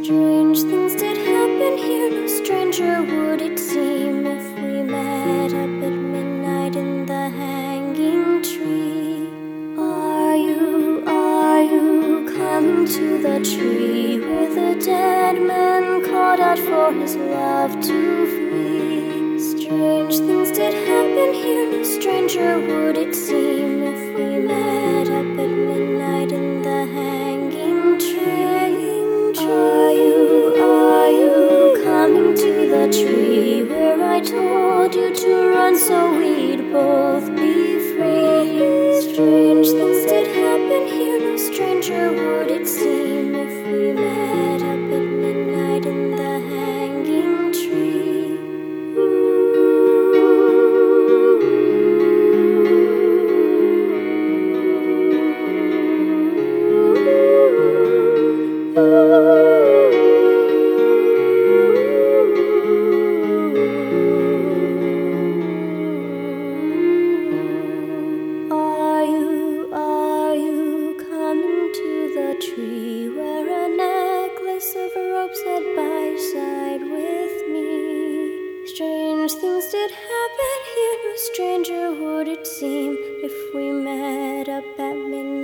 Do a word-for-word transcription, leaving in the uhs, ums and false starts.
Strange things did happen here, no stranger would it seem if we met up at midnight in the hanging tree. Are you, are you coming to the tree where the dead man called out for his love to flee? Strange things did happen here, no stranger would it seem if we met up at midnight in the hanging tree. Are you, are you coming to the tree where I told you to run so we'd both be free? Strange things did happen here, no stranger would it seem if we met up at midnight in the hanging tree. Are you, are you coming to the tree where a necklace of ropes sat by side with me? Strange things did happen here, no stranger would it seem if we met up at midnight